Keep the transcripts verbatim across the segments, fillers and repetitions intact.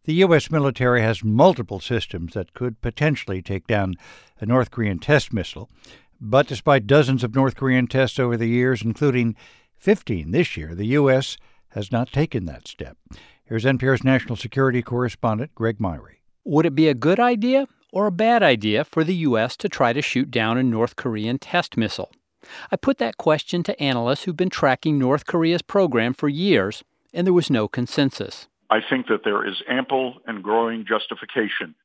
The U S military has multiple systems that could potentially take down a North Korean test missile. But despite dozens of North Korean tests over the years, including fifteen this year, the U S has not taken that step. Here's N P R's national security correspondent, Greg Myrie. Would it be a good idea or a bad idea for the U S to try to shoot down a North Korean test missile? I put that question to analysts who've been tracking North Korea's program for years, and there was no consensus. I think that there is ample and growing justification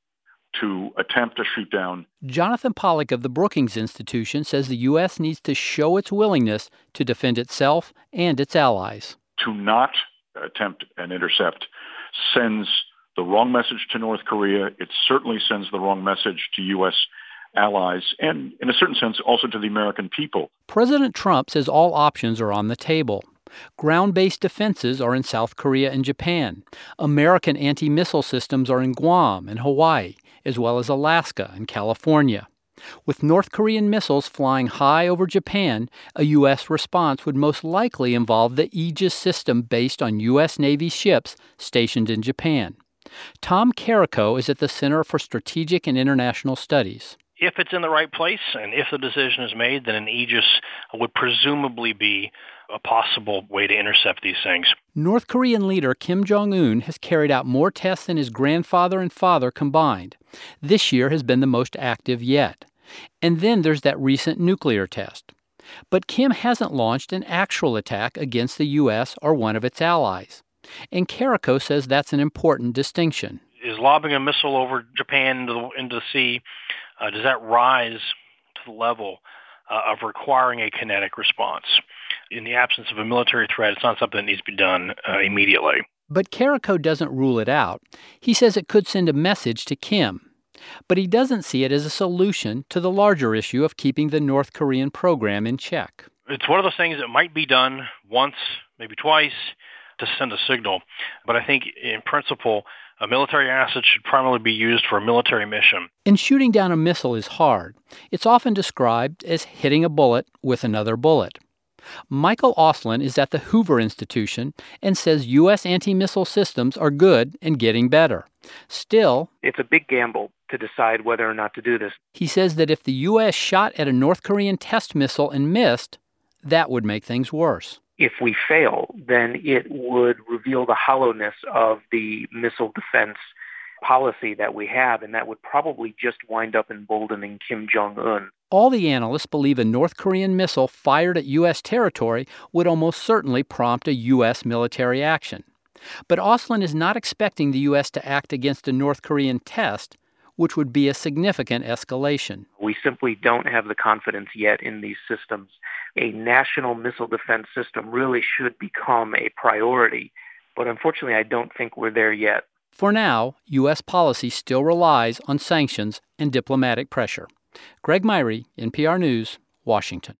to attempt to shoot down. Jonathan Pollock of the Brookings Institution says the U S needs to show its willingness to defend itself and its allies. To not attempt and intercept sends the wrong message to North Korea. It certainly sends the wrong message to U S allies and, in a certain sense, also to the American people. President Trump says all options are on the table. Ground-based defenses are in South Korea and Japan. American anti-missile systems are in Guam and Hawaii, as well as Alaska and California. With North Korean missiles flying high over Japan, a U S response would most likely involve the Aegis system based on U S Navy ships stationed in Japan. Tom Carrico is at the Center for Strategic and International Studies. If it's in the right place and if the decision is made, then an Aegis would presumably be a possible way to intercept these things. North Korean leader Kim Jong-un has carried out more tests than his grandfather and father combined. This year has been the most active yet. And then there's that recent nuclear test. But Kim hasn't launched an actual attack against the U S or one of its allies. And Carrico says that's an important distinction. Is lobbing a missile over Japan into the, into the sea, uh, does that rise to the level uh, of requiring a kinetic response? In the absence of a military threat, it's not something that needs to be done uh, immediately. But Carrico doesn't rule it out. He says it could send a message to Kim. But he doesn't see it as a solution to the larger issue of keeping the North Korean program in check. It's one of those things that might be done once, maybe twice, to send a signal. But I think, in principle, a military asset should primarily be used for a military mission. And shooting down a missile is hard. It's often described as hitting a bullet with another bullet. Michael Auslin is at the Hoover Institution and says U S anti-missile systems are good and getting better. Still, it's a big gamble to decide whether or not to do this. He says that if the U S shot at a North Korean test missile and missed, that would make things worse. If we fail, then it would reveal the hollowness of the missile defense policy that we have, and that would probably just wind up emboldening Kim Jong-un. All the analysts believe a North Korean missile fired at U S territory would almost certainly prompt a U S military action. But Auslin is not expecting the U S to act against a North Korean test, which would be a significant escalation. We simply don't have the confidence yet in these systems. A national missile defense system really should become a priority, but unfortunately I don't think we're there yet. For now, U S policy still relies on sanctions and diplomatic pressure. Greg Myrie, N P R News, Washington.